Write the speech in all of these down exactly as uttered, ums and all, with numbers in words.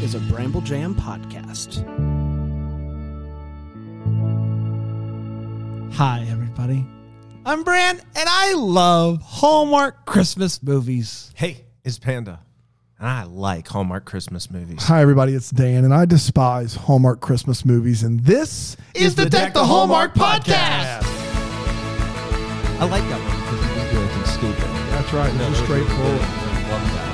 is a Bramble Jam podcast. Hi, everybody. I'm Brand, and I love Hallmark Christmas movies. Hey, it's Panda, and I like Hallmark Christmas movies. Hi, everybody. It's Dan, and I despise Hallmark Christmas movies, and this Is the Deck the Hallmark podcast. I like that one because it was good and stupid. That's right. No, It's straightforward. I love that.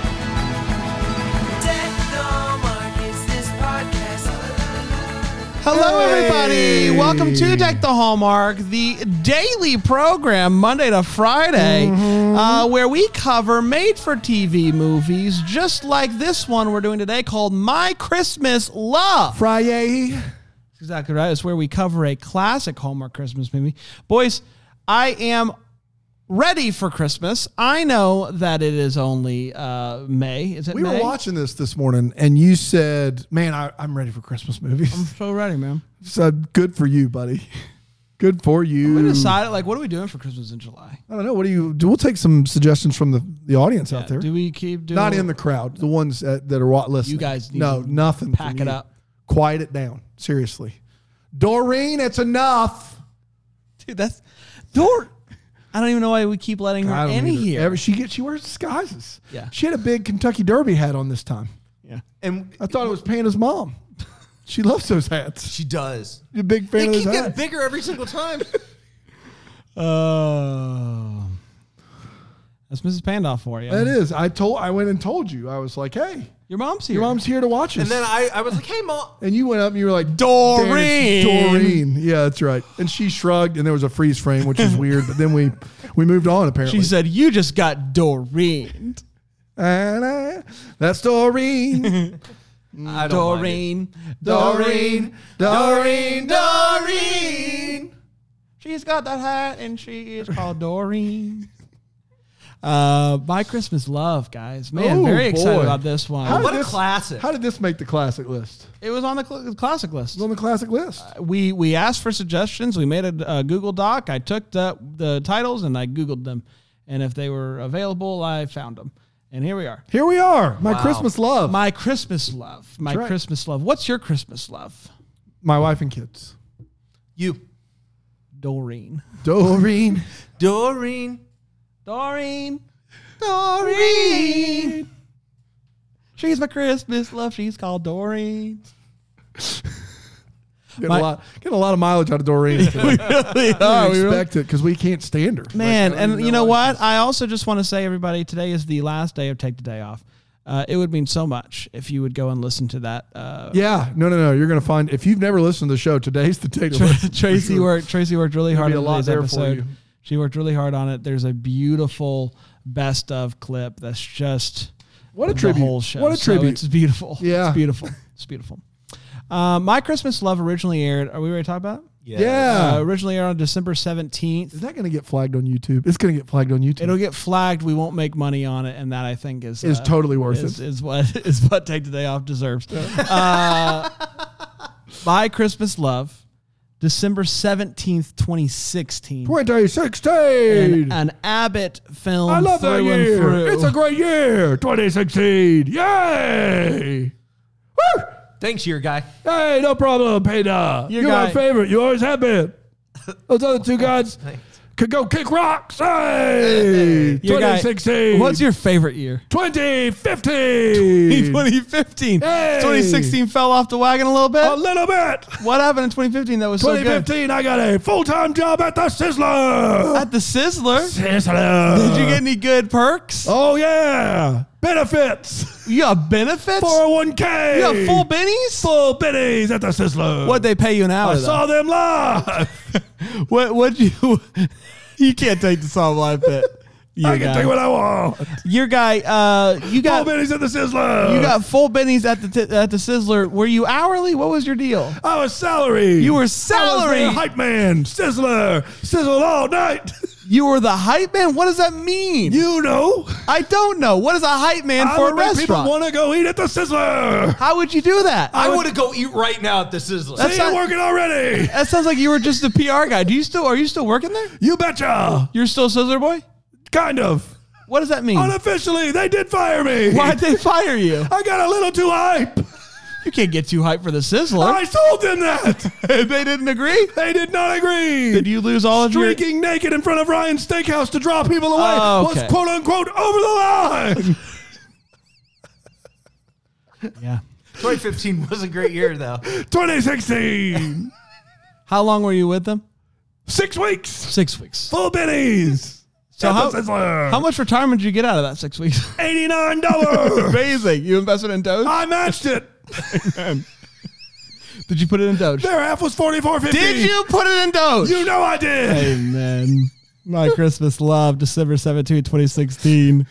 Hello, Hey. everybody. Welcome to Deck the Hallmark, the daily program, Monday to Friday, Mm-hmm. uh, where we cover made-for-T V movies, just like this one we're doing today called My Christmas Love. Friday. Exactly right. It's where we cover a classic Hallmark Christmas movie. Boys, I am ready for Christmas. I know that it is only uh, May. Is it We May? were watching this this morning, and you said, man, I, I'm ready for Christmas movies. I'm so ready, man. So good for you, buddy. Good for you. We decided, like, what are we doing for Christmas in July? I don't know. What do you do? We'll take some suggestions from the, the audience out there. Do we keep doing Not in the crowd. The ones that, that are wa- listening. You guys need No, to nothing. pack from it you. up. Quiet it down. Seriously. Doreen, it's enough. Dude, that's Dor. I don't even know why we keep letting her I don't in either. here. Every, she gets she wears disguises. Yeah. She had a big Kentucky Derby hat on this time. yeah. And I thought it was Panda's mom. She loves those hats. she does. You're a big fan They of those keep getting hats. bigger every single time. Oh. That's Missus Pandoff for you. That is. I told. I went and told you. I was like, "Hey, Your mom's here. your mom's here to watch us." And then I, I was like, hey, Mom. and you went up and you were like, Doreen. "Dan, it's Doreen." Yeah, that's right. And she shrugged, and there was a freeze frame, which is weird. But then we we moved on. Apparently, She said, you just got Doreen. And I- "That's Doreen." I don't mind it. Doreen. Doreen. Doreen. Doreen. She's got that hat, and she is called Doreen. Uh, My Christmas Love, guys. Man, Oh, very excited boy. about this one. How did What a this- classic. How did this make the classic list? It was on the cl- classic list. It was on the classic list. we we asked for suggestions. We made a, a Google Doc. I took the the titles and I Googled them, and if they were available, I found them. And here we are. Here we are. My Wow. Christmas love. My, My Christmas Love. My That's right. Christmas Love. What's your Christmas love? wife and kids. You. Doreen. Doreen. Doreen. Doreen. Doreen. She's my Christmas love. She's called Doreen. Getting, My- a lot, getting a lot of mileage out of Doreen. we today. really I are. We really- expect it because we can't stand her. Man, Like, I don't and even you know why what? I also just want to say, everybody, today is the last day of Take the Day Off. Uh, it would mean so much if you would go and listen to that. Uh, she's- Yeah, no, no, no. You're going to find, if you've never listened to the show, today's the day to Tra- listen. Tracy worked. Tracy worked really hard There'll on be a lot today's there for episode. you. She worked really hard on it. There's a beautiful best of clip that's just What a the tribute. whole show. What a So tribute. it's beautiful. Yeah. it's beautiful. It's beautiful. Uh, My Christmas Love originally aired. Are we ready to talk about it? Yes. Yeah. Uh, originally aired on December seventeenth. Is that going to get flagged on YouTube? It's going to get flagged on YouTube. It'll get flagged. We won't make money on it, and that I think is Is uh, totally worth is, it. Is what is what Take the Day Off deserves. uh, My Christmas Love, December seventeenth, twenty sixteen. twenty sixteen. An, an Abbott film. I love that through and year. through. It's a great year. twenty sixteen. Yay. Woo. Thanks, your guy. Hey, no problem, Peter. Your You're guy- my favorite. You always have been. Those other two guys could go kick rocks. Hey, Your guy- twenty sixteen. What's your favorite year? twenty fifteen? twenty fifteen. Hey. twenty sixteen fell off the wagon a little bit. A little bit. What happened in twenty fifteen that was so twenty good? fifteen, I got a full-time job at the Sizzler. At the Sizzler. Sizzler. Did you get any good perks? Oh, yeah. Benefits. You got benefits? four oh one k. You got full bennies? Full bennies at the Sizzler. What'd they pay you an hour? I though? saw them live. What? What you? You can't take the song live bit. You I can guy. take what I want. Your guy. Uh, you Full got. bennies at the Sizzler. You got full bennies at the t- at the Sizzler. Were you hourly? What was your deal? I was salary. You were I was salary. their hype man. Sizzler. Sizzle all night. You were the hype man. What does that mean? You know. I don't know. What is a hype man I for would a make restaurant? people want to go eat at the Sizzler. How would you do that? I want to go eat right now at the Sizzler. That's See, not- I'm working already. That sounds like you were just a P R guy. Do you still? Are you still working there? You betcha. You're still a Sizzler boy. Kind of. What does that mean? Unofficially, they did fire me. Why'd they fire you? I got a little too hype. You can't get too hyped for the Sizzler. I told them that. They didn't agree? They did not agree. Did you lose all of your... Streaking naked in front of Ryan's Steakhouse to draw people away Oh, okay. was quote unquote over the line. Yeah. twenty fifteen was a great year, though. twenty sixteen. How long were you with them? Six weeks. Six weeks. Full bennies. So At how, the Sizzler. how much retirement did you get out of that six weeks? eighty-nine dollars. Amazing. You invested in Doge? I matched it. Did you put it in Doge? Their half was forty-four fifty. Did you put it in Doge? You know I did. Amen. My Christmas love, December seventeenth, twenty sixteen.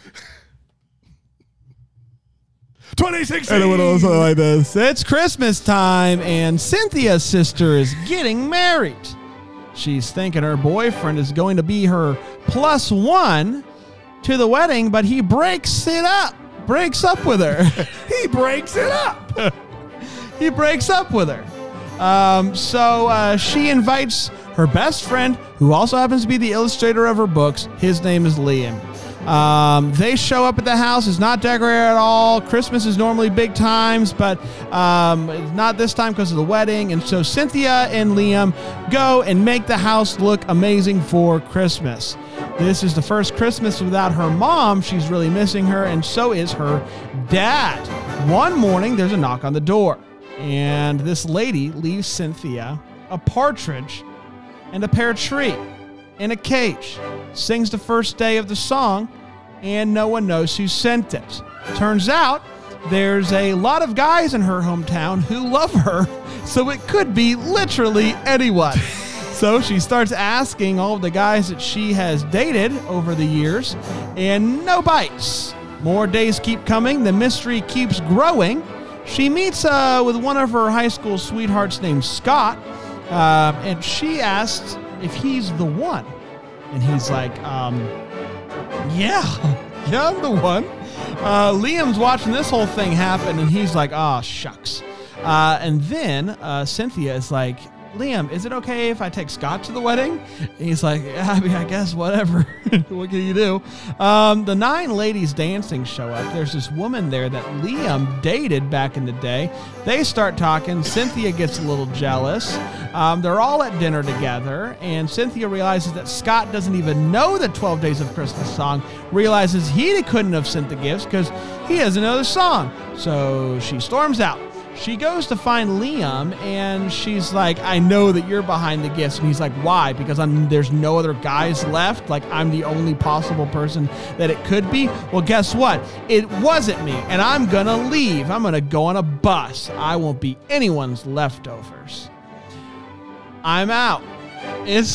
twenty sixteen. And it went also like this. It's Christmas time, and Cynthia's sister is getting married. She's thinking her boyfriend is going to be her plus one to the wedding, but he breaks it up, breaks up with her. He breaks it up. He breaks up with her. Um, so uh, she invites her best friend, who also happens to be the illustrator of her books. His name is Liam. Um, they show up at the house. It's not decorated at all. Christmas is normally big times, but um, it's not this time because of the wedding. And so Cynthia and Liam go and make the house look amazing for Christmas. This is the first Christmas without her mom. She's really missing her, and so is her dad. One morning, there's a knock on the door, and this lady leaves Cynthia a partridge and a pear tree in a cage, sings the first day of the song, and no one knows who sent it. Turns out there's a lot of guys in her hometown who love her, so it could be literally anyone. So she starts asking all of the guys that she has dated over the years, and no bites. More days keep coming. The mystery keeps growing. She meets uh, with one of her high school sweethearts named Scott, uh, and she asks if he's the one. And he's like, um, yeah, yeah, I'm the one. Uh, Liam's watching this whole thing happen, and he's like, oh, shucks. Uh, and then uh, Cynthia is like, Liam, is it okay if I take Scott to the wedding? And he's like, yeah, I mean, I guess whatever. What can you do? Um, the nine ladies dancing show up. There's this woman there that Liam dated back in the day. They start talking. Cynthia gets a little jealous. Um, they're all at dinner together, and Cynthia realizes that Scott doesn't even know the twelve Days of Christmas song, realizes he couldn't have sent the gifts because he doesn't know the song. So she storms out. She goes to find Liam, and she's like, I know that you're behind the gifts. And he's like, why? Because I'm, there's no other guys left? Like, I'm the only possible person that it could be? Well, guess what? It wasn't me, and I'm going to leave. I'm going to go on a bus. I won't be anyone's leftovers. I'm out. It's...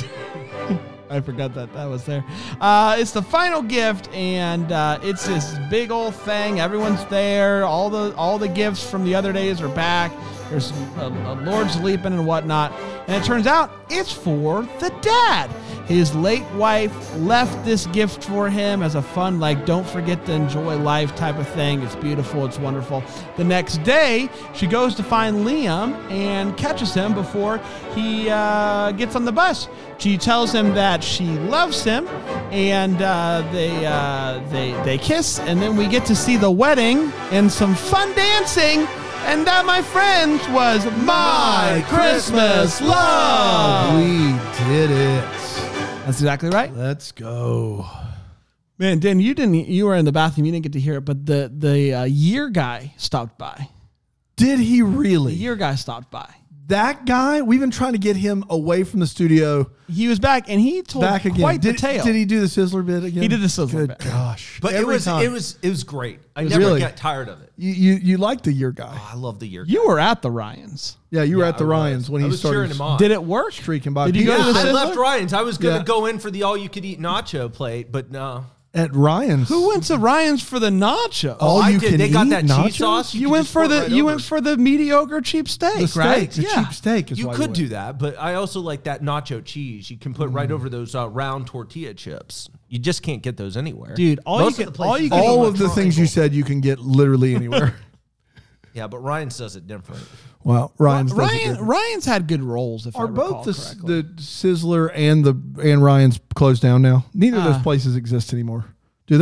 I forgot that that was there. Uh, it's the final gift, and uh, it's this big old thing. Everyone's there. All the all the gifts from the other days are back. There's a, a Lord's leaping and whatnot. And it turns out it's for the dad. His late wife left this gift for him as a fun, like, don't forget to enjoy life type of thing. It's beautiful. It's wonderful. The next day, she goes to find Liam and catches him before he uh, gets on the bus. She tells him that she loves him, and uh, they uh, they they kiss, and then we get to see the wedding and some fun dancing. And that, my friends, was My Christmas Love. We did it. That's exactly right. Let's go. Man, Dan, you didn't. You were in the bathroom. You didn't get to hear it, but the the uh, year guy stopped by. Did he The really? year guy stopped by. That guy, we've been trying to get him away from the studio. He was back, and he told Back again. quite did, the tale. Did he do the Sizzler bit again? He did the Sizzler Good bit. gosh. But it Every was time. it was it was great. I was never really- got tired of it. You, you you like the year guy. Oh, I love the year. You were at the Ryans. Yeah, you were Yeah, at the I was. Ryans when I he was cheering started him on. Did it work? streaking by. Did you people. go to the I Sizzler? left Ryan's. I was gonna Yeah. go in for the all-you-could-eat nacho plate, but no. At Ryan's? Who went to Ryans for the nacho? All I you did. can They got eat that nachos? cheese sauce. you could went just for pour the right you over. went for the mediocre cheap steak, the steak, right? the cheap steak is You why could went. do that, but I also like that nacho cheese. You can put Mm. right over those uh, round tortilla chips. You just can't get those anywhere, Dude, all Most you of can- the all you places can do All it of the with things you triangle. said you can get literally anywhere. Yeah, but Ryan's does it different. Wow, Ryan's does it Ryan different. Ryan's had good rolls. If I Are recall both the, correctly. the Sizzler and the and Ryan's closed down now? Neither of Uh. those places exist anymore, do they?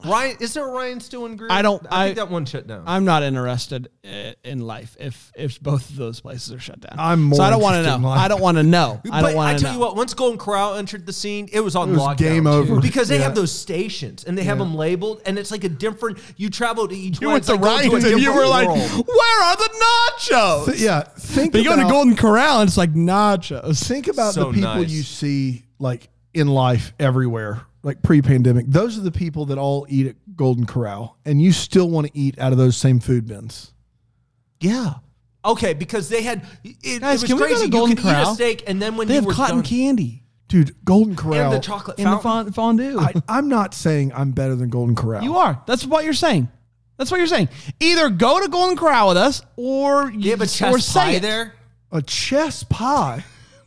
Ryan, is there a Ryan still in Grill? I don't- I, I- think that one shut down. I'm not interested i- in life if if both of those places are shut down. I'm more so I don't want to interested in know. life. I don't want to know. I but don't want I to tell know. you what, once Golden Corral entered the scene, it was on It was lockdown. game too. over. Because they Yeah. have those stations and they have them labeled, and it's like a different. You travel to each You one. went it's to like going Ryan's a and you different were like, world. "Where are the nachos?" Th- yeah, think But you go about to Golden Corral and it's like nachos. think about So the people nice. you see like in life everywhere, like pre-pandemic. Those are the people that all eat at Golden Corral, and you still want to eat out of those same food bins. Yeah. Okay, because they had it, Guys, it can was we go crazy. to Golden you could eat Corral? a steak, and then when They you have were cotton done, candy Dude, Golden Corral. and the chocolate in the fountain. fon- fondue. I, I'm not saying I'm better than Golden Corral. You are. That's what you're saying. That's what you're saying. Either go to Golden Corral with us, or you have a or chest say pie it. there. A chess pie.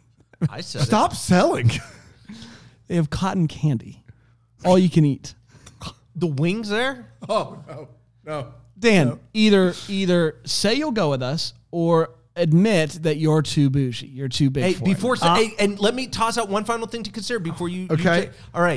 I said it. Stop selling. They have cotton candy, all you can eat. The wings there. Oh no, no. Dan, either either say you'll go with us, or admit that you're too bougie. You're too big. Hey, for before it. hey, and let me toss out one final thing to consider before you. you Okay. take- all right.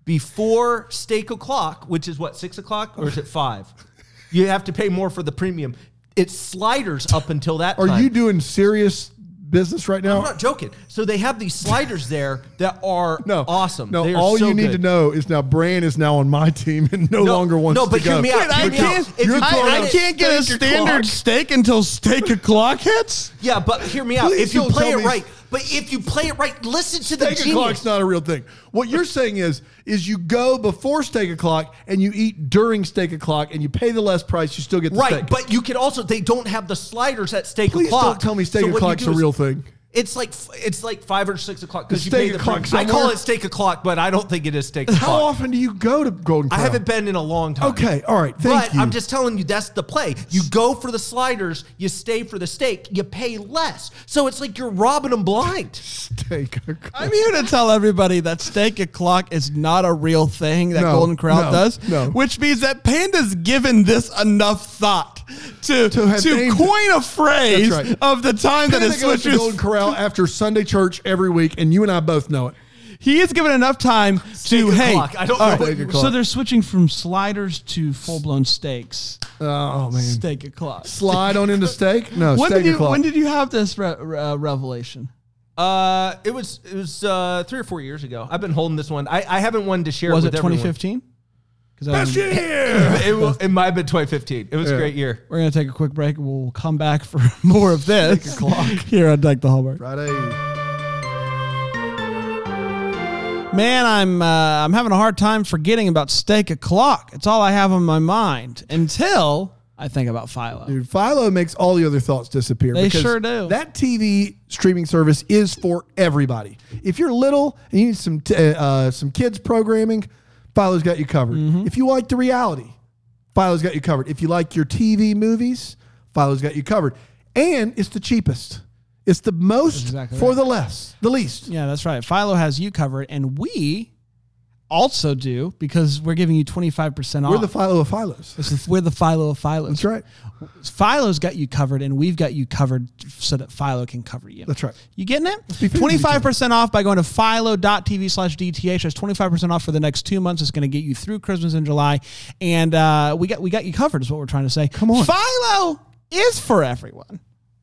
Before steak o'clock, which is what, six o'clock or is it five? You have to pay more for the premium. It's sliders up until that Are time. you doing serious business right now? I'm not joking. So they have these sliders there that are No, awesome. No, They are all so you need good. to know is now Bran is now on my team and no, longer wants no, to but go. hear me out. Wait, I Hear me out. can't, If you You're put throwing I, I it- out can't get a steak standard o'clock. steak until steak o'clock hits. Yeah, but hear me out. Please If you don't play tell it me- right, but if you play it right, listen to the Steak genius. o'clock's not a real thing. What you're saying is, is you go before steak o'clock and you eat during steak o'clock and you pay the less price, you still get the Right, steak. but you can also, they don't have the sliders at steak Please o'clock. don't tell me steak So what you o'clock's do a is- real thing. It's like it's like five or six o'clock because It's you pay steak the o'clock premium. I call somewhere? it steak o'clock, but I don't think it is steak How o'clock. often do you go to Golden I Corral? haven't been in a long time. Okay, all right, thank but you. I'm just telling you that's the play. You go for the sliders, you stay for the steak, you pay less. So it's like you're robbing them blind. steak o'clock. I'm here to tell everybody that steak o'clock is not a real thing that No, Golden Corral no, does, no. which means that Panda's given this enough thought to To have to named- coin a phrase That's right. of the time that Panda his goes to switchers. Golden Corral after Sunday church every week, and you and I both know it. He is given enough time Steak to hey. o'clock. I don't all know right, what Steak you- o'clock. so they're switching from sliders to full blown steaks. Oh man, Steak o'clock. slide on into steak? No, When steak did you o'clock. when did you have this re- uh, revelation? Uh, it was it was uh, three or four years ago. I've been holding this one. I, I haven't wanted to share Was it it with twenty everyone. fifteen? Because Best year. it, will- it might have been twenty fifteen. It was Yeah. a great year. We're gonna take a quick break. We'll come back for more of this o'clock. here on Deck the Hallmark. Friday. Man, I'm uh, I'm having a hard time forgetting about steak o'clock. It's all I have on my mind until I think about Philo. Dude, Philo makes all the other thoughts disappear. They because sure do. That T V streaming service is for everybody. If you're little and you need some t- uh, uh, some kids programming, Philo's got you covered. Mm-hmm. If you like the reality, Philo's got you covered. If you like your T V movies, Philo's got you covered. And it's the cheapest. It's the most exactly for right. the less, the least. Yeah, that's right. Philo has you covered, and we also do because we're giving you twenty-five percent off. We're the Philo of Philos. This is- we're the Philo of Philos. That's right. Philo's got you covered, and we've got you covered so that Philo can cover you. That's right. You getting it? be fair to each twenty-five percent off by going to philo.tv slash DTH. That's twenty-five percent off for the next two months. It's going to get you through Christmas in July. And uh, we got we got you covered is what we're trying to say. Come on. Philo is for everyone.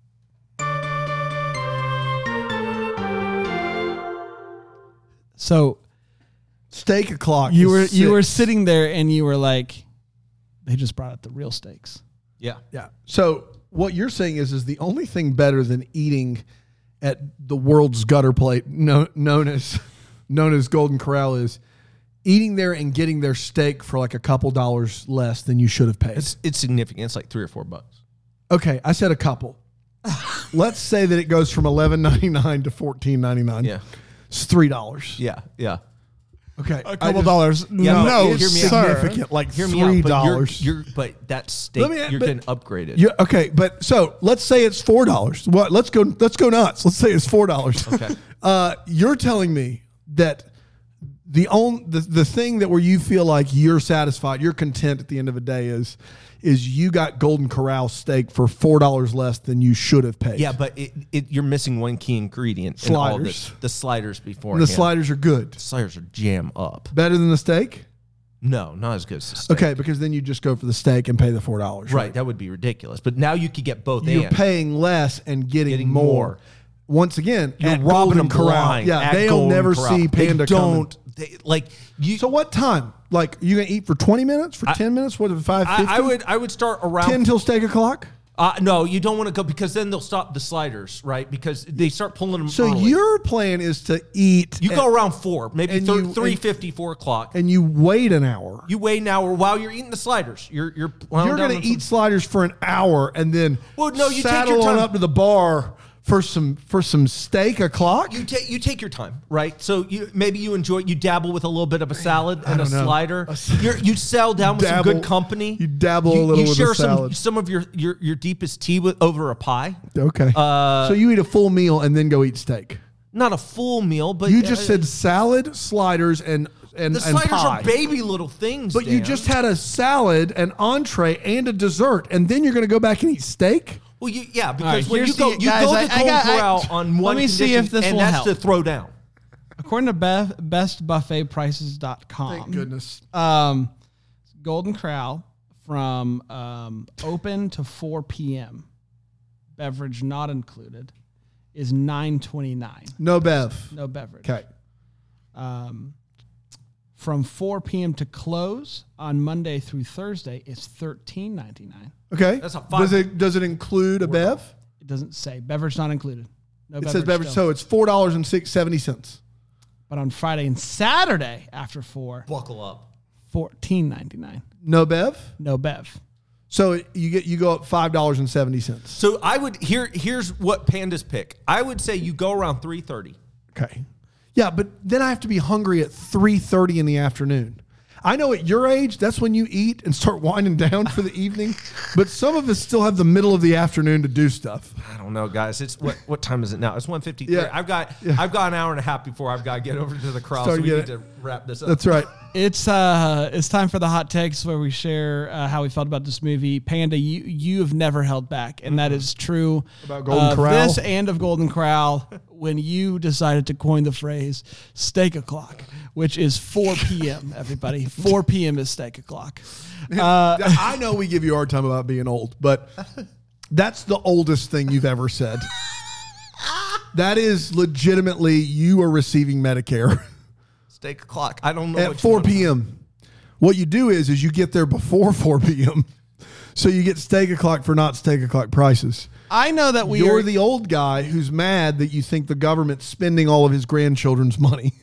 So Steak o'clock. you is were you were six. sitting there and you were like, they just brought out the real steaks. Yeah. Yeah. So what you're saying is, is the only thing better than eating at the world's gutter plate, no, known as known as Golden Corral, is eating there and getting their steak for like a couple dollars less than you should have paid. It's it's significant. It's like three or four bucks. Okay, I said a couple. Let's say that it goes from eleven ninety nine to fourteen ninety nine. Yeah. It's three dollars. Yeah. Yeah. Okay, A couple dollars. Yeah, but no, hear me out. sir. significant, like Hear me out. three but you're- dollars. You're, but that steak, Let me- you're but- getting upgraded. Yeah. Okay. But so let's say it's four dollars. What? Let's go. Let's go nuts. Let's say it's four dollars. Okay. Uh, you're telling me that the on the the thing that where you feel like you're satisfied, you're content at the end of the day is is you got Golden Corral steak for four dollars less than you should have paid. Yeah, but it, it, you're missing one key ingredient in all this. Sliders. The sliders before. And the sliders are good. sliders are jam up. Better than the steak. No, not as good as the steak. Okay, because then you just go for the steak and pay the four dollars. Right, that would be ridiculous. But now you could get both. You're and. paying less and getting, Getting more. more. Once again, You're at robbing Golden them Corral. blind. Yeah, at they'll Golden never Corral. see Panda They coming. don't. They, like you. So what time? Like you gonna eat for twenty minutes? For I- ten minutes? What? Five fifty? I, I would. I would start around ten till steak o'clock. Uh, no, you don't want to go because then they'll stop the sliders, right? Because they start pulling them. So early. your plan is to eat. you at- go around four, maybe and thir- you- three and- fifty, four o'clock. and you wait an hour. You wait an hour while you're eating the sliders. You're you're plowing You're down gonna on eat some- sliders for an hour and then Well, no, you take saddle your on time. up to the bar for some for some steak o'clock. You take you take your time, right? So you maybe you enjoy you dabble with a little bit of a salad and a don't know. slider. A s- You're, you settle down with Dabble- some good company. you dabble a You- little you with a share some salad. some of your your your deepest tea with over a pie. Okay. Uh, so you eat a full meal and then go eat steak. Not a full meal, but You just uh, said salad, sliders, and and, the and sliders pie. are baby little things. But you Dan. just had a salad, an entree, and a dessert, and then you're going to go back and eat steak? Well, you, yeah, right, because when you here's go, the- you guys, go I- to I Golden got- I- Corral on one let me see condition, if this and will that's help. to throw down. According to Beth, best buffet prices dot com. Thank goodness. Um, Golden Corral from um, open to four p.m. beverage not included is nine twenty-nine. No Bev. No beverage. Okay. Um, from four p.m. to close on Monday through Thursday is thirteen ninety-nine. Okay. That's a five- Does it does it include a Bev? It doesn't say beverage not included. No It says beverage, still. so it's four dollars and six seventy cents. But on Friday and Saturday after four, Buckle up. fourteen ninety-nine. No Bev. No bev. So you get you go up five dollars and seventy cents. So I would here. Here's what pandas pick. I would say you go around three thirty. Okay. Yeah, but then I have to be hungry at three thirty in the afternoon. I know at your age, that's when you eat and start winding down for the evening. But some of us still have the middle of the afternoon to do stuff. I don't know, guys. It's what what time is it now? It's one fifty three. Yeah. I've got Yeah. I've got an hour and a half before I've got to get over to the crowd. Start So we to need get to wrap this up. That's right. It's uh, it's time for the hot takes where we share uh, how we felt about this movie. Panda, you you have never held back, and that is true About Golden of Corral? This and of Golden Corral when you decided to coin the phrase "steak o'clock," which is four p.m. Everybody, four p.m. is steak o'clock. Uh, I know we give you a hard time about being old, but that's the oldest thing you've ever said. That is legitimately you are receiving Medicare Steak o'clock. I don't know at what you four want. p.m. What you do is is you get there before four p.m. So you get steak o'clock for not steak o'clock prices. I know that we You're are the old guy who's mad that you think the government's spending all of his grandchildren's money.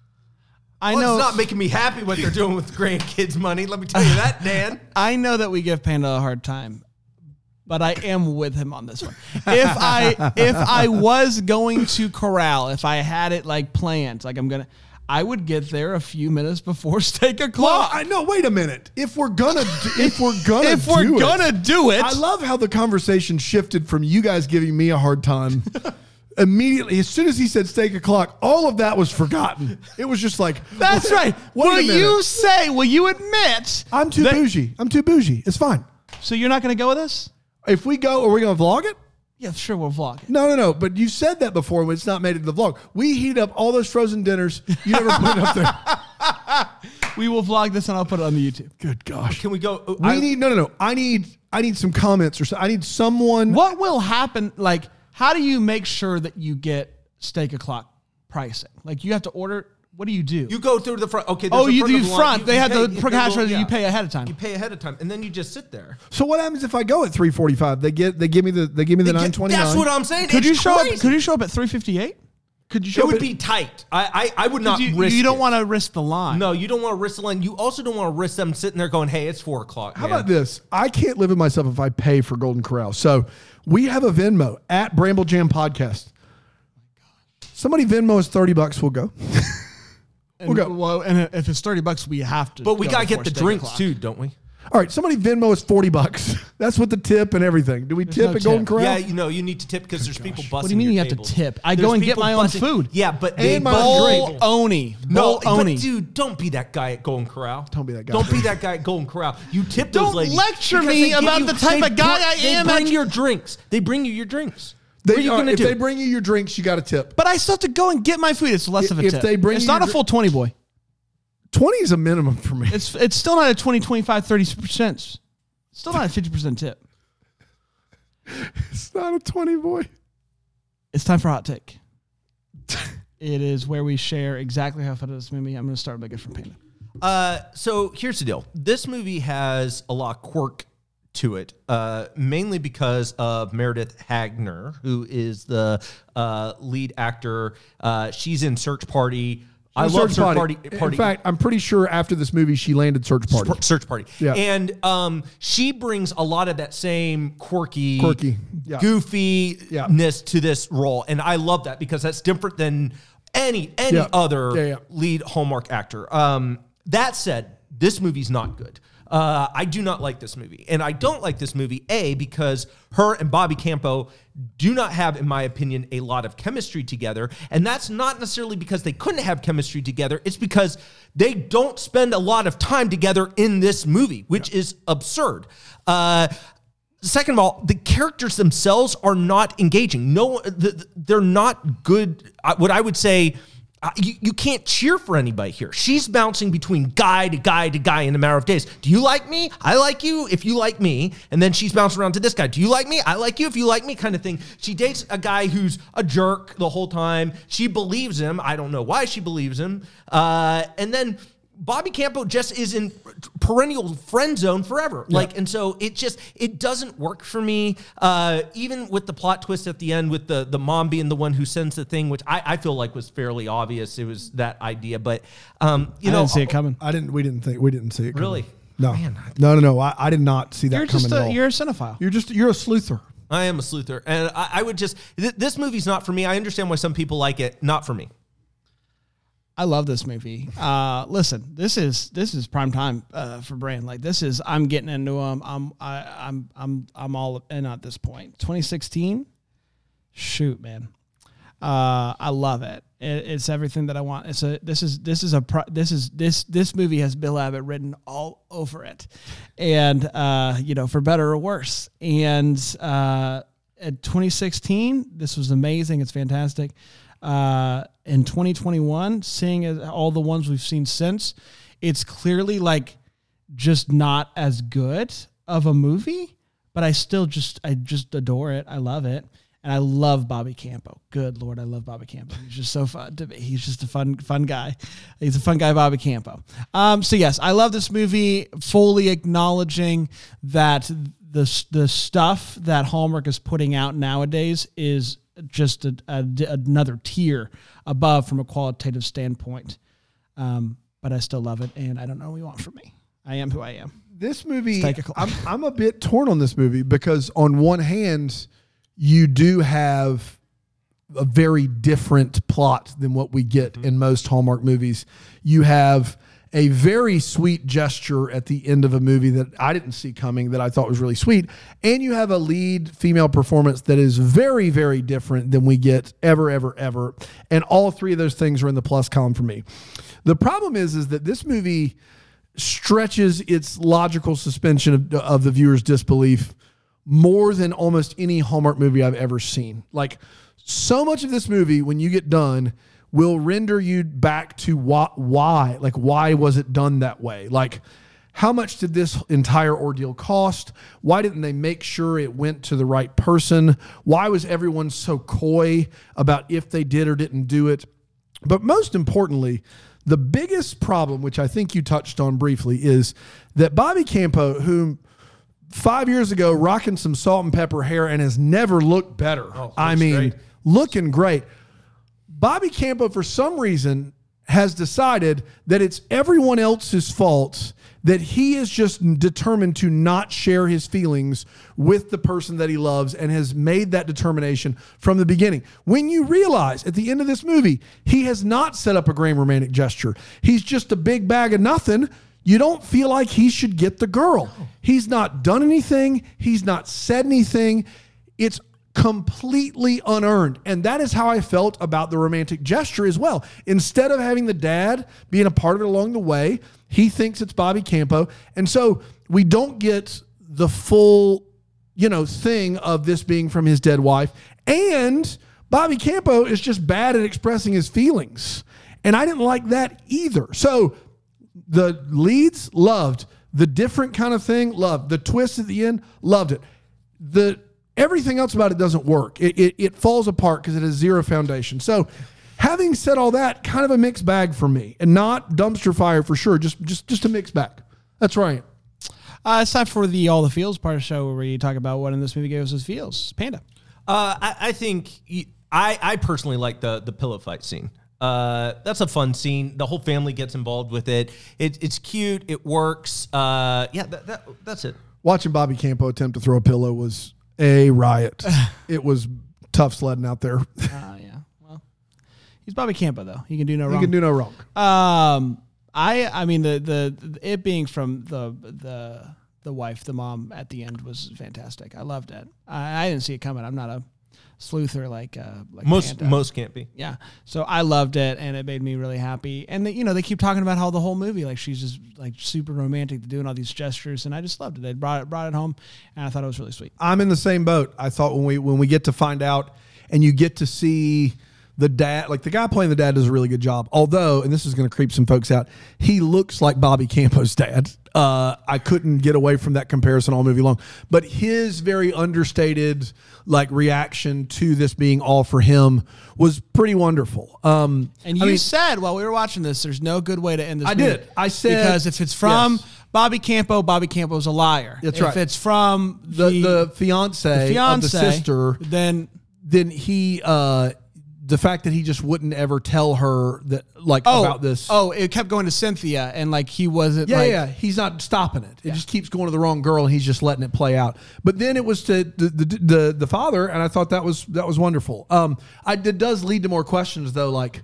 I Well, know it's not making me happy what they're doing with grandkids' money. Let me tell you that, Dan. I know that we give Panda a hard time, but I am with him on this one. If I if I was going to corral, if I had it like planned, like I'm gonna, I would get there a few minutes before steak Well, o'clock. I know. Wait a minute. If we're gonna, do, if we're gonna, if we're do gonna it, do it, I love how the conversation shifted from you guys giving me a hard time. Immediately, as soon as he said steak o'clock, all of that was forgotten. It was just like, that's right. Wait will a minute. you say? Will you admit? I'm too that- bougie. I'm too bougie. It's fine. So you're not gonna go with us? If we go, are we gonna vlog it? Yeah, sure. We'll vlog it. No, no, no. But you said that before when it's not made it to the vlog. We heat up all those frozen dinners. You never put it up there. We will vlog this and I'll put it on the YouTube. Good gosh. Can we go? We I- need no, no, no. I need, I need some comments or so. I need someone. What will happen? Like, how do you make sure that you get steak o'clock pricing? Like, you have to order. What do you do? You go through the front. Okay. Oh, there's a you front do of the line. front. You- They you have pay- the you cash pay- register. yeah. You pay ahead of time. You pay ahead of time, and then you just sit there. So what happens if I go at three forty-five? They get, they give me the, they give me the They get- nine twenty-nine. That's what I'm saying. Could It's you show crazy. up? Could you show up at three fifty-eight? Could you show It up would at- be tight. I, I, I would not You, risk you don't it. want to risk the line. No, you don't want to risk the line. You also don't want to risk them sitting there going, "Hey, it's four o'clock." How man." about this? I can't live with myself if I pay for Golden Corral. So we have a Venmo at Bramble Jam Podcast. Somebody Venmo is thirty bucks. We'll go. And, We'll go. Well, and if it's thirty bucks, we have to. But we go gotta get before the steak drinks o'clock. too, don't we? All right. Somebody Venmo is forty bucks. That's with the tip and everything. Do we tip no at Golden tip. Corral? Yeah, you know, you need to tip because there's people busting. What do you mean your you have to tables. tip? I There's go and get people my own busting- food. Yeah, but they And my bust- drink. Bull Oni. No, Bull but Oni. dude, don't be that guy at Golden Corral. Don't be that guy. Don't be that guy at Golden Corral. You tip those Don't ladies. lecture because me they give about you- the type they of guy br- I am They bring at- your drinks. They bring you your drinks. They, what are you all right, gonna if do? they bring you your drinks, you got to tip. But I still have to go and get my food. It's less of a If tip. they bring it's you not a your- full twenty, boy. twenty is a minimum for me. It's it's still not a twenty, twenty-five, thirty percent. Still not a fifty percent tip. It's not a twenty, boy. It's time for Hot Take. It is where we share exactly how I felt of this movie. I'm going to start by Good from Panda. Uh, so here's the deal. This movie has a lot of quirk to it, uh, mainly because of Meredith Hagner, who is the uh, lead actor. Uh, she's in Search Party. I love Search Search Party. Party. Party. In fact, I'm pretty sure after this movie, she landed Search Party. Sp- Search Party. Yeah. And um, she brings a lot of that same quirky, Quirky. Yeah. goofiness Yeah. to this role. And I love that because that's different than any any Yeah. other Yeah, yeah. lead Hallmark actor. Um, that said, this movie's not good. Uh, I do not like this movie. And I don't like this movie, A, because her and Bobby Campo do not have, in my opinion, a lot of chemistry together. And that's not necessarily because they couldn't have chemistry together. It's because they don't spend a lot of time together in this movie, which yeah. is absurd. Uh, second of all, the characters themselves are not engaging. No, they're not good. What I would say... Uh, you, you can't cheer for anybody here. She's bouncing between guy to guy to guy in a matter of days. Do you like me? I like you if you like me. And then she's bouncing around to this guy. Do you like me? I like you if you like me, kind of thing. She dates a guy who's a jerk the whole time. She believes him. I don't know why she believes him. Uh, and then Bobby Campo just is in perennial friend zone forever. Yeah. Like, and so it just, it doesn't work for me. Uh, even with the plot twist at the end with the, the mom being the one who sends the thing, which I, I feel like was fairly obvious. It was that idea, but, um, you I know, didn't see it coming. I didn't, we didn't think, we didn't see it coming. Really? No. Man, no, no, no. I, I did not see that You're coming just at a, all. you're a cinephile. You're just, you're a sleuther. I am a sleuther. And I, I would just, th- this movie's not for me. I understand why some people like it. Not for me. I love this movie. Uh, listen, this is this is prime time uh, for Brand. Like this is, I'm getting into them. I'm I, I'm I'm I'm all in at this point. twenty sixteen, shoot, man. Uh, I love it. it. It's everything that I want. It's a this is this is a pro, this is this this movie has Bill Abbott written all over it, and uh, you know, for better or worse. And uh, at twenty sixteen, this was amazing. It's fantastic. Uh, in twenty twenty-one, seeing all the ones we've seen since, it's clearly like just not as good of a movie, but I still just, I just adore it. I love it. And I love Bobby Campo. Good Lord, I love Bobby Campo. He's just so fun to me. He's just a fun, fun guy. He's a fun guy, Bobby Campo. Um, so yes, I love this movie, fully acknowledging that the, the stuff that Hallmark is putting out nowadays is just a, a, another tier above from a qualitative standpoint. Um, but I still love it, and I don't know what you want from me. I am who I am. This movie, Take a I'm, I'm a bit torn on this movie because on one hand, you do have a very different plot than what we get mm-hmm. in most Hallmark movies. You have a very sweet gesture at the end of a movie that I didn't see coming that I thought was really sweet. And you have a lead female performance that is very, very different than we get ever, ever, ever. And all three of those things are in the plus column for me. The problem is, is that this movie stretches its logical suspension of, of the viewer's disbelief more than almost any Hallmark movie I've ever seen. Like, so much of this movie, when you get done, will render you back to why, why, like, why was it done that way? Like, how much did this entire ordeal cost? Why didn't they make sure it went to the right person? Why was everyone so coy about if they did or didn't do it? But most importantly, the biggest problem, which I think you touched on briefly, is that Bobby Campo, whom five years ago rocking some salt and pepper hair and has never looked better. Oh, I mean, great. looking great. Bobby Campo, for some reason, has decided that it's everyone else's fault that he is just determined to not share his feelings with the person that he loves and has made that determination from the beginning. When you realize at the end of this movie, he has not set up a grand romantic gesture. He's just a big bag of nothing. You don't feel like he should get the girl. He's not done anything. He's not said anything. It's completely unearned. And that is how I felt about the romantic gesture as well. Instead of having the dad being a part of it along the way, he thinks it's Bobby Campo. And so we don't get the full, you know, thing of this being from his dead wife. And Bobby Campo is just bad at expressing his feelings. And I didn't like that either. So The leads, loved. The different kind of thing, loved. The twist at the end, loved it. The everything else about it doesn't work. It it, it falls apart because it has zero foundation. So, having said all that, kind of a mixed bag for me, and not dumpster fire for sure. Just just just a mixed bag. That's right. Uh, it's time for the All the Feels part of the show where we talk about what in this movie gave us as feels. Panda. Uh, I, I think he, I, I personally like the the pillow fight scene. Uh, that's a fun scene. The whole family gets involved with it. it it's cute. It works. Uh, yeah, that, that that's it. Watching Bobby Campo attempt to throw a pillow was a riot. It was tough sledding out there. Uh, yeah. Well, he's Bobby Campo though. He can do no wrong. He can do no wrong. Um, I I mean the the it being from the the the wife, the mom at the end was fantastic. I loved it. I, I didn't see it coming. I'm not a sleuther like uh, like Most Panda. most can't be. Yeah. So I loved it, and it made me really happy. And the, you know, they keep talking about how the whole movie, like she's just like super romantic, doing all these gestures, and I just loved it. They brought it brought it home, and I thought it was really sweet. I'm in the same boat. I thought when we when we get to find out, and you get to see the dad, like the guy playing the dad does a really good job. Although, and this is going to creep some folks out, he looks like Bobby Campo's dad. Uh, I couldn't get away from that comparison all movie long. But his very understated like reaction to this being all for him was pretty wonderful. Um, And you I mean, said while we were watching this, there's no good way to end this I movie. did. I said- because if it's from yes. Bobby Campo, Bobby Campo's a liar. That's if right. If it's from the the, the fiance, fiance, of the sister, then then he uh, the fact that he just wouldn't ever tell her that like oh about this. oh it kept going to Cynthia, and like he wasn't. Yeah, like, yeah, he's not stopping it. It just keeps going to the wrong girl, and he's just letting it play out. But then it was to the the the, the father, and I thought that was that was wonderful. Um, I, it does lead to more questions though. Like,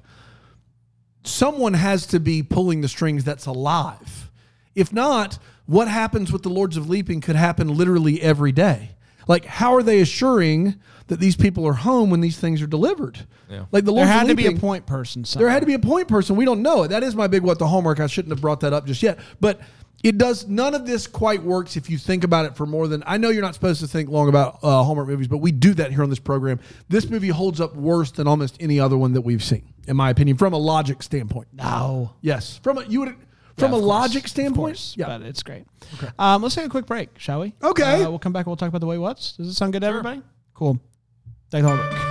someone has to be pulling the strings that's alive. If not, what happens with the Lords of Leaping could happen literally every day. Like, how are they assuring that these people are home when these things are delivered? Yeah. Like the There Lords had of to be Leaping, a point person. Somewhere. there had to be a point person. We don't know it. That is my big what the hallmark. I shouldn't have brought that up just yet. But it does. None of this quite works if you think about it for more than. I know you're not supposed to think long about uh, Hallmark movies, but we do that here on this program. This movie holds up worse than almost any other one that we've seen, in my opinion, from a logic standpoint. No. Yes, from a you would from Yeah, a of course. logic Of standpoint. course, Yeah. but it's great. Okay. Um, let's take a quick break, shall we? Okay. Uh, we'll come back and we'll talk about the Wait What's. Does it sound good to everybody? Cool. Take the break.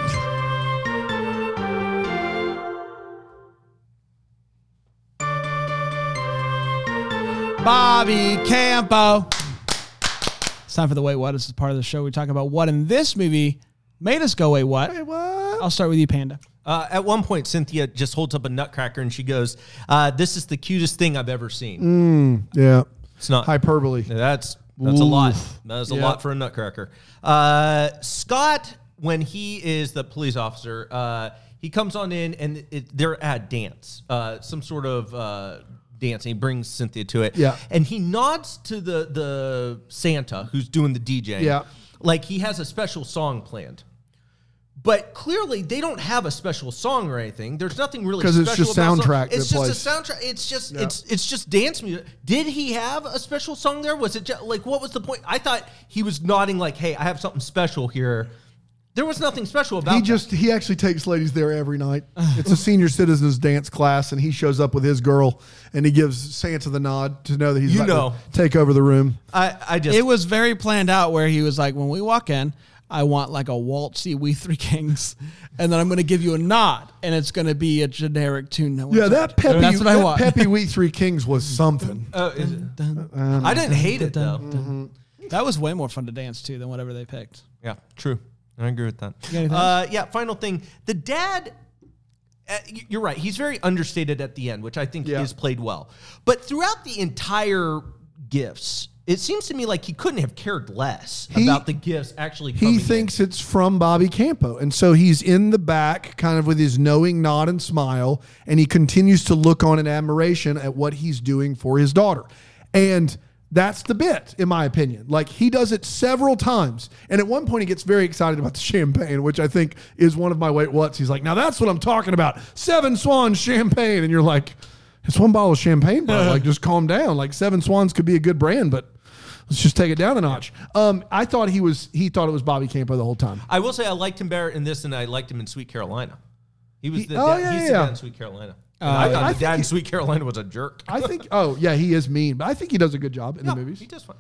Bobby Campo. It's time for the Wait What. This is part of the show we talk about what in this movie made us go wait what. Hey, what? I'll start with you, Panda. Uh, at one point, Cynthia just holds up a nutcracker and she goes, uh, "This is the cutest thing I've ever seen." Yeah, It's not hyperbole. That's that's a lot. That's a Yeah. lot for a nutcracker. Uh, Scott, when he is the police officer, uh, he comes on in and it, they're at dance, uh, some sort of uh, dance. And he brings Cynthia to it. Yeah. and he nods to the the Santa who's doing the DJing. Yeah. like he has a special song planned. But clearly, they don't have a special song or anything. There's nothing really 'Cause special it's just about soundtrack song. It's that just plays. a soundtrack. It's just Yeah. it's it's just dance music. Did he have a special song there? Was it just, like what was the point? I thought he was nodding like, "Hey, I have something special here." There was nothing special about. He that. just he actually takes ladies there every night. It's a senior citizens dance class, and he shows up with his girl, and he gives Santa the nod to know that he's You about know. to take over the room. I I just It was very planned out where he was like, when we walk in, I want like a waltzy We Three Kings, and then I'm going to give you a nod, and it's going to be a generic tune. No one's Yeah, heard. that peppy, That's what I that want. peppy We Three Kings was something. Uh, is it? I didn't hate it though. That was way more fun to dance to than whatever they picked. Yeah, true. I agree with that. got anything Uh, yeah, final thing. The dad, uh, y- you're right. He's very understated at the end, which I think Yeah. is played well. But throughout the entire gifts, it seems to me like he couldn't have cared less He- about the gifts actually coming He in. thinks it's from Bobby Campo. And so he's in the back, kind of with his knowing nod and smile, and he continues to look on in admiration at what he's doing for his daughter. And that's the bit, in my opinion. Like, he does it several times. And at one point, he gets very excited about the champagne, which I think is one of my wait what's. He's like, now that's what I'm talking about. Seven Swans champagne. And you're like, it's one bottle of champagne, bro. Like, just calm down. Like, Seven Swans could be a good brand, but let's just take it down a notch. Um, I thought he was, he thought it was Bobby Campo the whole time. I will say I liked him better in this than I liked him in Sweet Carolina. He was He- the oh, dad, yeah, he's yeah, the yeah. dad in Sweet Carolina. And I Uh, thought I the think dad in he- Sweet Carolina was a jerk. I think. Oh yeah, he is mean, but I think he does a good job in the movies. He does fine.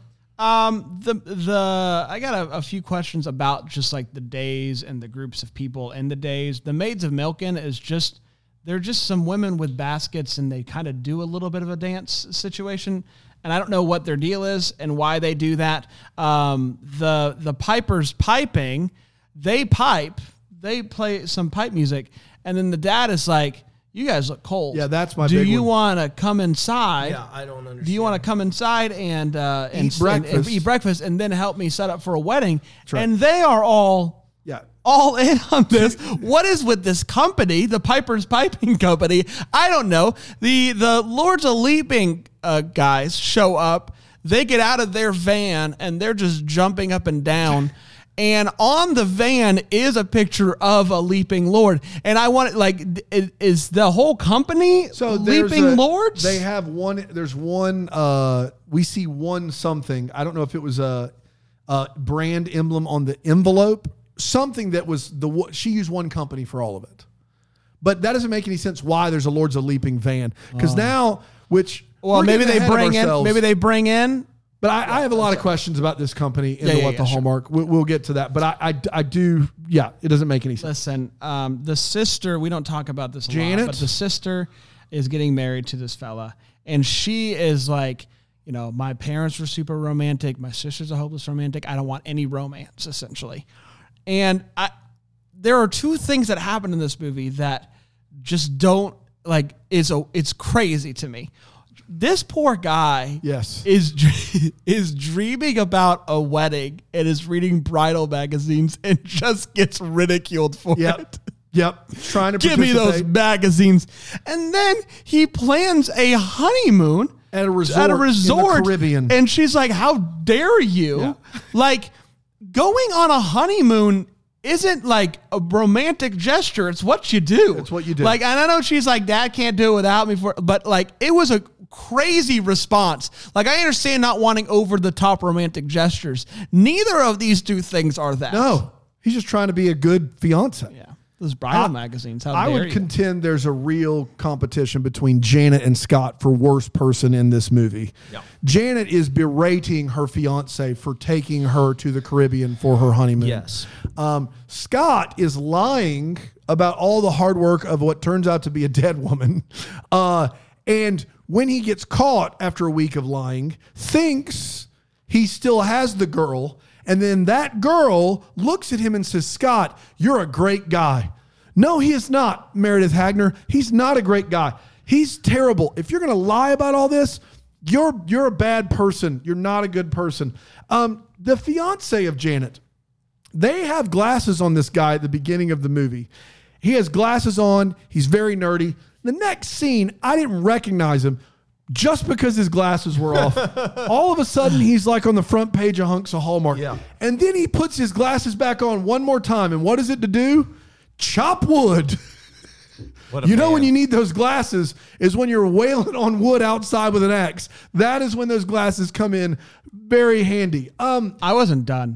Um, the the I got a, a few questions about just like the days and the groups of people in the days. The Maids of Milken is just they're just some women with baskets, and they kind of do a little bit of a dance situation. And I don't know what their deal is and why they do that. Um, the the pipers piping, they pipe, they play some pipe music, and then the dad is like, "You guys look cold. Yeah, that's my Do big you one. want to come inside? Yeah, I don't understand. Do you want to come inside and uh, and Eat s- and- and breakfast. eat breakfast, and then help me set up for a wedding?" right. And they are all Yeah. all in on this. What is with this company, the Piper's Piping Company? I don't know. The the Lords of Leaping uh, guys show up. They get out of their van and they're just jumping up and down. And on the van is a picture of a leaping lord. And I want like, i- is the whole company So there's leaping a- lords? They have one. There's one. Uh, we see one something. I don't know if it was a, a brand emblem on the envelope. Something that was the. She used one company for all of it, but that doesn't make any sense. Why there's a Lords of Leaping van? Because now, which well, we're maybe getting they ahead of bring in. ourselves. Maybe they bring in. But I, I have a lot of questions about this company and Yeah, the, yeah, what yeah, the sure. hallmark. We, we'll get to that. But I, I, I do. Yeah, it doesn't make any sense. Listen, um, the sister, we don't talk about this a Janet? lot, but the sister is getting married to this fella. And she is like, you know, my parents were super romantic. My sister's a hopeless romantic. I don't want any romance, essentially. And I, there are two things that happen in this movie that just don't, like, is a, it's crazy to me. This poor guy Yes. is dr- is dreaming about a wedding and is reading bridal magazines and just gets ridiculed for Yep. it. Yep. Trying to Give me those participate magazines. And then he plans a honeymoon at a resort, at a resort in the Caribbean. and she's like, "How dare you?" Yeah. Like, going on a honeymoon isn't like a romantic gesture. It's what you do. It's what you do. Like, and I know she's like, "Dad can't do it without me," for, but like, it was a crazy response. Like, I understand not wanting over the top romantic gestures. Neither of these two things are that. No, he's just trying to be a good fiance. Yeah. Those bridal I- magazines. How I dare would you? contend there's a real competition between Janet and Scott for worst person in this movie. Yeah. Janet is berating her fiance for taking her to the Caribbean for her honeymoon. Yes. Um, Scott is lying about all the hard work of what turns out to be a dead woman. Uh, and when he gets caught after a week of lying, thinks he still has the girl. And then that girl looks at him and says, "Scott, you're a great guy." No, he is not, Meredith Hagner. He's not a great guy. He's terrible. If you're going to lie about all this, you're you're a bad person. You're not a good person. Um, the fiance of Janet, they have glasses on this guy at the beginning of the movie. He has glasses on. He's very nerdy. The next scene, I didn't recognize him just because his glasses were off. All of a sudden, he's like on the front page of Hunks of Hallmark. Yeah. And then he puts his glasses back on one more time. And what is it to do? Chop wood. What a You know man. when you need those glasses is when you're wailing on wood outside with an axe. That is when those glasses come in very handy. Um, I wasn't done.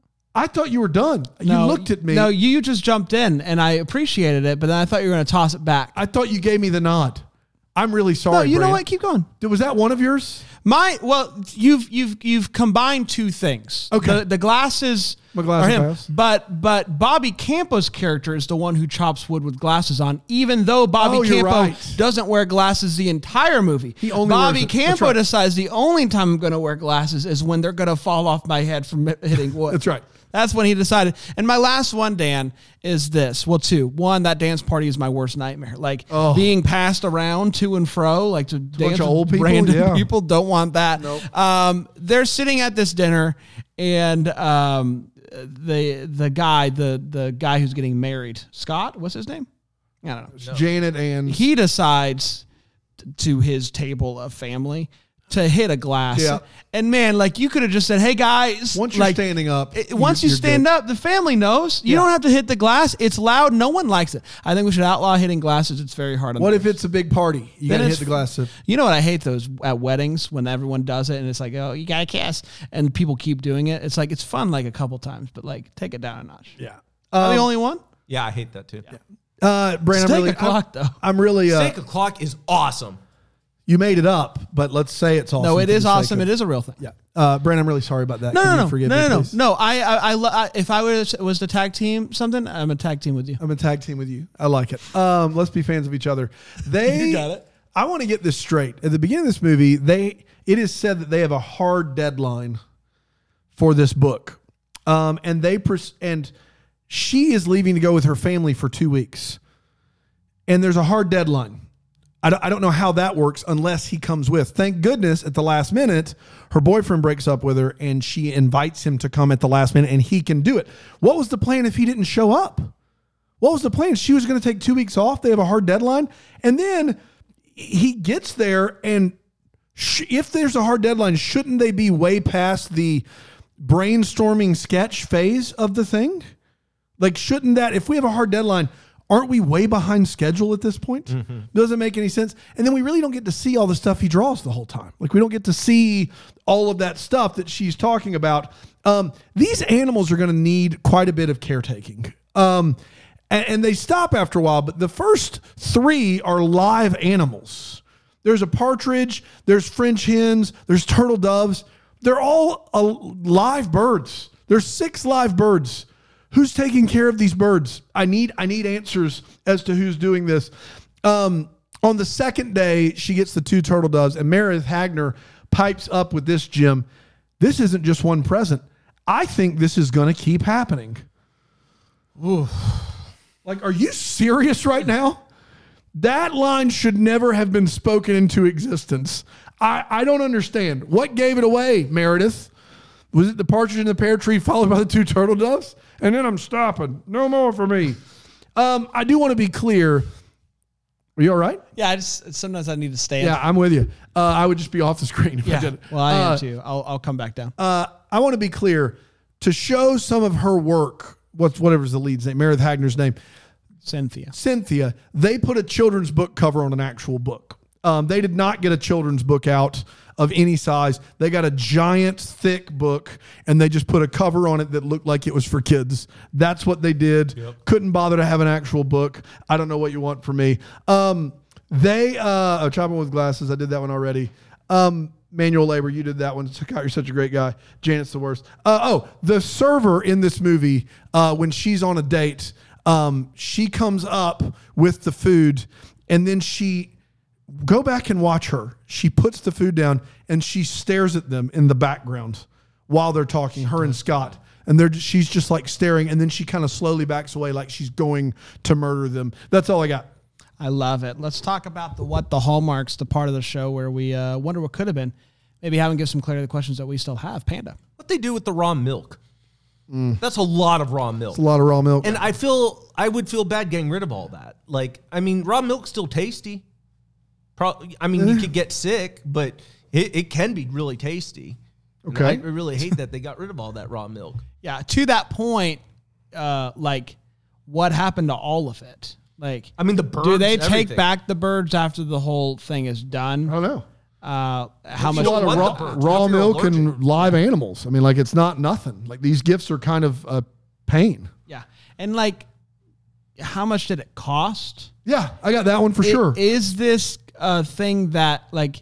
I thought you were done. No, you looked at me. No, you just jumped in, and I appreciated it, but then I thought you were going to toss it back. I thought you gave me the nod. I'm really sorry. no, you know Brand. what? Keep going. Was that one of yours? My well, you've you've you've combined two things. Okay. the, the glasses My glasses are him, pass. but but Bobby Campo's character is the one who chops wood with glasses on. Even though Bobby Oh, you're Campo right. doesn't wear glasses the entire movie, He only Bobby wears it- that's Campo right. decides the only time I'm going to wear glasses is when they're going to fall off my head from hitting wood. That's right. That's when he decided. And my last one, Dan, is this. Well, two. One, that dance party is my worst nightmare. Like Oh. being passed around to and fro, like to dance of with old people? random Yeah. people. Don't want that. Um, they're sitting at this dinner, and um, the the guy, the the guy who's getting married, Scott, what's his name? I don't know. Janet and He decides t- to his table of family to hit a glass. Yeah. And man, like you could have just said, "Hey guys," once you're like, standing up, it- once you you're stand good. up, the family knows. You Yeah. don't have to hit the glass. It's loud. No one likes it. I think we should outlaw hitting glasses. It's very hard on What the if it's a big party? You Then got to hit it's- the glass. To, You know what I hate those at weddings when everyone does it and it's like, "Oh, you got to kiss," and people keep doing it. It's like it's fun like a couple times, but like take it down a notch. yeah. Am I the Um, only one? Yeah, I hate that too. Uh, Brandon, Steak I'm really, o'clock, I'm, though. I'm really. Uh, Steak o'clock is awesome. You made it up, but let's say it's awesome. No, it for is the sake awesome. of- It is a real thing. Yeah. Uh, Brandon, I'm really sorry about that. No, Can no, you no, forgive no, me, no, no, please? no. I, I, I, lo- I, if I was was to tag team something, I'm a tag team with you. I'm a tag team with you. I like it. Um, let's be fans of each other. They You got it. I want to get this straight. At the beginning of this movie, they it is said that they have a hard deadline for this book, um, and they pers- and she is leaving to go with her family for two weeks, and there's a hard deadline. I don't, I don't know how that works unless he comes with. Thank goodness at the last minute, her boyfriend breaks up with her and she invites him to come at the last minute and he can do it. What was the plan if he didn't show up? What was the plan? She was going to take two weeks off. They have a hard deadline. And then he gets there and sh- if there's a hard deadline, shouldn't they be way past the brainstorming sketch phase of the thing? Like, shouldn't that, if we have a hard deadline, aren't we way behind schedule at this point? Mm-hmm. Doesn't make any sense. And then we really don't get to see all the stuff he draws the whole time. Like, we don't get to see all of that stuff that she's talking about. Um, these animals are going to need quite a bit of caretaking. Um, and, and they stop after a while, but the first three are live animals. There's a partridge, there's French hens, there's turtle doves. They're all uh, live birds. There's six live birds. Who's taking care of these birds? I need I need answers as to who's doing this. Um, on the second day, she gets the two turtle doves, and Meredith Hagner pipes up with this, Jim. This isn't just one present. I think this is going to keep happening. Ooh. Like, are you serious right now? That line should never have been spoken into existence. I, I don't understand. What gave it away, Meredith? Was it the partridge in the pear tree followed by the two turtle doves? And then I'm stopping. No more for me. Um, I do want to be clear. Are you all right? Yeah, I just sometimes I need to stand. Yeah, I'm with you. Uh, I would just be off the screen if yeah. I did. Well, I am Uh, too. I'll I'll come back down. Uh, I want to be clear. To show some of her work, what's whatever's the lead's name, Meredith Hagner's name, Cynthia. Cynthia, they put a children's book cover on an actual book. Um, they did not get a children's book out of any size. They got a giant, thick book, and they just put a cover on it that looked like it was for kids. That's what they did. Yep. Couldn't bother to have an actual book. I don't know what you want from me. Um, they, uh, oh, Chopping with Glasses, I did that one already. Um, Manual Labor, you did that one. God, you're such a great guy. Janet's the worst. Uh, oh, the server in this movie, uh, when she's on a date, um, she comes up with the food, and then she... Go back and watch her. She puts the food down and she stares at them in the background while they're talking, her and Scott. And they're she's just like staring, and then she kind of slowly backs away like she's going to murder them. That's all I got. I love it. Let's talk about the what the hallmarks, the part of the show where we uh, wonder what could have been. Maybe have and give some clarity to the questions that we still have. Panda. What they do with the raw milk? Mm. That's a lot of raw milk. It's a lot of raw milk. And I feel I would feel bad getting rid of all that. Like, I mean, raw milk's still tasty. Pro- I mean, you could get sick, but it, it can be really tasty. Okay. And I really hate that they got rid of all that raw milk. Yeah. To that point, uh, like, what happened to all of it? Like, I mean, the birds. do they take everything. back the birds after the whole thing is done? I don't know. Uh, how If much? you A lot don't of want raw, the birds, raw if you're milk and allergic. live animals. I mean, like, it's not nothing. Like, these gifts are kind of a pain. Yeah. And like, how much did it cost? Yeah, I got that one for I- sure. Is this a thing that like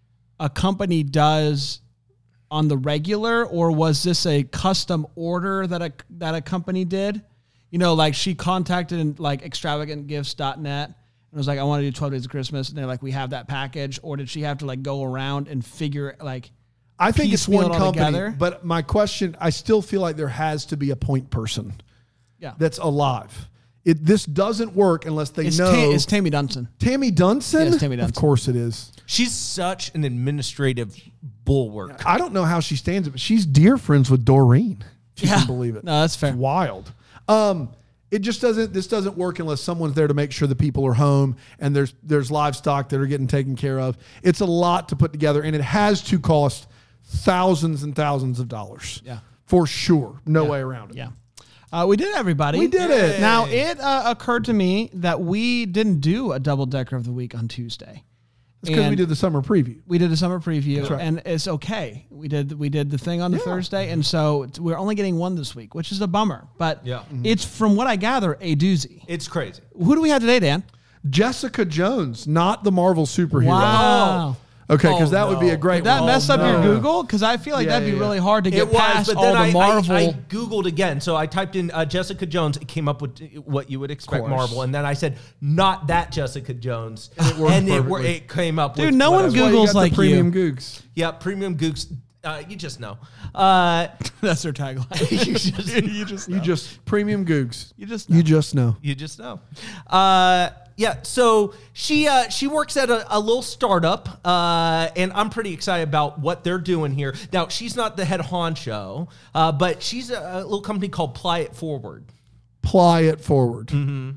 a company does on the regular, or was this a custom order that a that a company did? You know, like she contacted like extravagant gifts dot net and was like, I want to do twelve Days of Christmas, and they're like, we have that package, or did she have to like go around and figure like? I think it's piecemeal one it all company, together? but my question, I still feel like there has to be a point person Yeah, that's alive. It, this doesn't work unless they it's know. Ta- it's Tammy Dunson. Tammy Dunson? Yeah, it's Tammy Of Dunson. course it is. She's such an administrative bulwark. I don't know how she stands it, but she's dear friends with Doreen. If you Yeah, can believe it. No, that's fair. It's wild. Um, it just doesn't, this doesn't work unless someone's there to make sure the people are home and there's, there's livestock that are getting taken care of. It's a lot to put together, and it has to cost thousands and thousands of dollars. Yeah. For sure. No way around it. Yeah. Uh, we did it, everybody. We did it. Now, it uh, occurred to me that we didn't do a double decker of the week on Tuesday. It's because we And- did the summer preview. We did a summer preview, right. and it's okay. We did we did the thing on the Thursday, and so it's- we're only getting one this week, which is a bummer. But Yeah. it's, from what I gather, a doozy. It's crazy. Who do we have today, Dan? Jessica Jones, not the Marvel superhero. Wow. Okay, because Oh, that would be a no. great Did that one. mess up no. your Google? Because I feel like Yeah, that'd be yeah, really yeah. hard to get It was, past but all then the I, Marvel. I, I Googled again. So I typed in uh, Jessica Jones. It came up with what you would expect course. Marvel. And then I said, not that Jessica Jones. And it worked and it, wor- perfectly. it came up Dude, with no what one I was- Well, you Google's got the like premium you. gooks. Yeah, Premium Gooks. Uh, you just know. Uh, That's their tagline. you just you just You just premium gooks. You just know. You just know. You just know. Uh, yeah. So she uh, she works at a, a little startup, uh, and I'm pretty excited about what they're doing here. Now, she's not the head honcho, uh, but she's a, a little company called Ply It Forward. Ply it forward. Mm-hmm.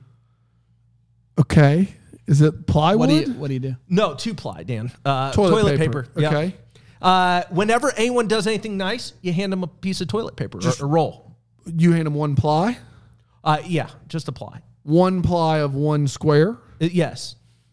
Okay. Is it plywood? What do you What do you do? No, two ply, Dan. Uh, Toilet paper. Yeah. Okay. Uh, whenever anyone does anything nice, you hand them a piece of toilet paper or a roll. You hand them one ply, Uh, yeah, just a ply. one ply of one square, Uh, yes.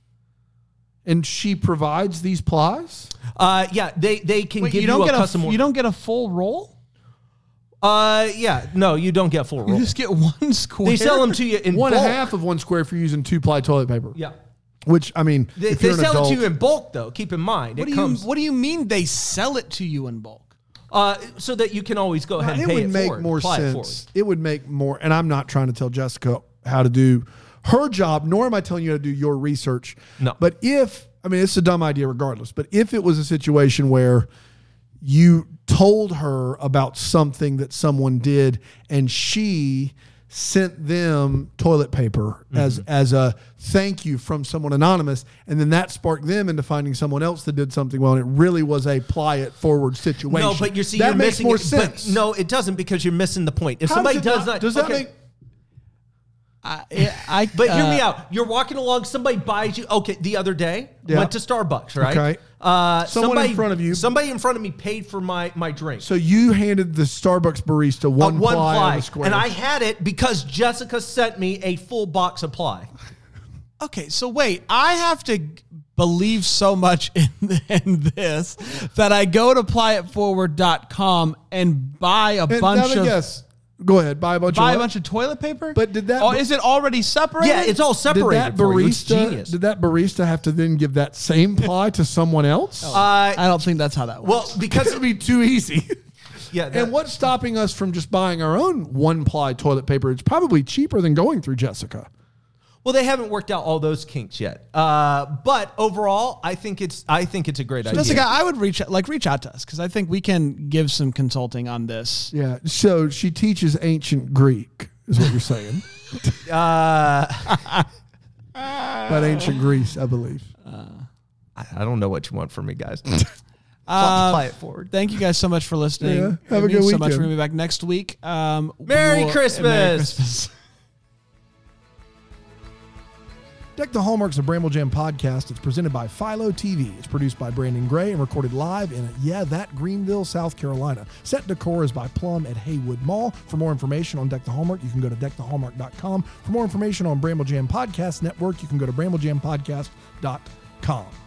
and she provides these plies. Uh, yeah, they they can Wait, give you you, don't a get custom a order. you don't get a full roll. Uh, yeah, no, you don't get full You roll. just get one square. They sell them to you in One bulk. and a half of one square if you're using two ply toilet paper. Yeah. Which, I mean, They, if they you're an sell adult, it to you in bulk, though. Keep in mind, What it do comes you What do you mean they sell it to you in bulk? uh, so that you can always go ahead and it pay would it make forward, more apply it sense. forward. It, would make more, and I'm not trying to tell Jessica how to do her job, nor am I telling you how to do your research. No. But if, I mean, it's a dumb idea regardless, but if it was a situation where you told her about something that someone did and she sent them toilet paper Mm-hmm. as as a thank you from someone anonymous, and then that sparked them into finding someone else that did something well, and it really was a ply it forward situation. No, but you see, that you're makes missing more it, sense. But no, it doesn't, because you're missing the point. If How somebody does, it does not, not, does that okay, make I, I But hear uh, me out. You're walking along. Somebody buys you. Okay, the other day Yeah. went to Starbucks. Right. Okay. Uh, Someone in somebody, front of you- Somebody in front of me paid for my my drink. so you handed the Starbucks barista one, Uh, one ply, ply, of the square. and I had it because Jessica sent me a full box of ply. Okay, so wait, I have to g- believe so much in, in this that I go to ply it forward dot com and buy a And bunch now of guess. Go ahead, buy a bunch buy of a what? bunch of toilet paper. But did that- Oh, is it already separated? Yeah, it's all Did separated. that for you. It's barista? genius. Did that barista have to then give that same ply to someone else? Uh, I don't think that's how that works. well, because It'd be too easy. yeah, that- And what's stopping us from just buying our own one ply toilet paper? It's probably cheaper than going through Jessica. well, they haven't worked out all those kinks yet. Uh, but overall, I think it's I think it's a great idea. Jessica, I would reach like reach out to us because I think we can give some consulting on this. Yeah. So she teaches ancient Greek, is what you're saying. Uh, About ancient Greece, I believe. I I don't know what you want from me, guys. Uh, Play it forward. Thank you guys so much for listening. Yeah, have It a good means so much. weekend. We're gonna be back next week. Um, we Merry will- Christmas. Merry Christmas. Deck the Hallmarks of Bramble Jam podcast. It's presented by Philo T V. It's produced by Brandon Gray and recorded live in, yeah, that Greenville, South Carolina. Set decor is by Plum at Haywood Mall. For more information on Deck the Hallmark, you can go to deck the hallmark dot com. For more information on Bramble Jam Podcast Network, you can go to bramble jam podcast dot com.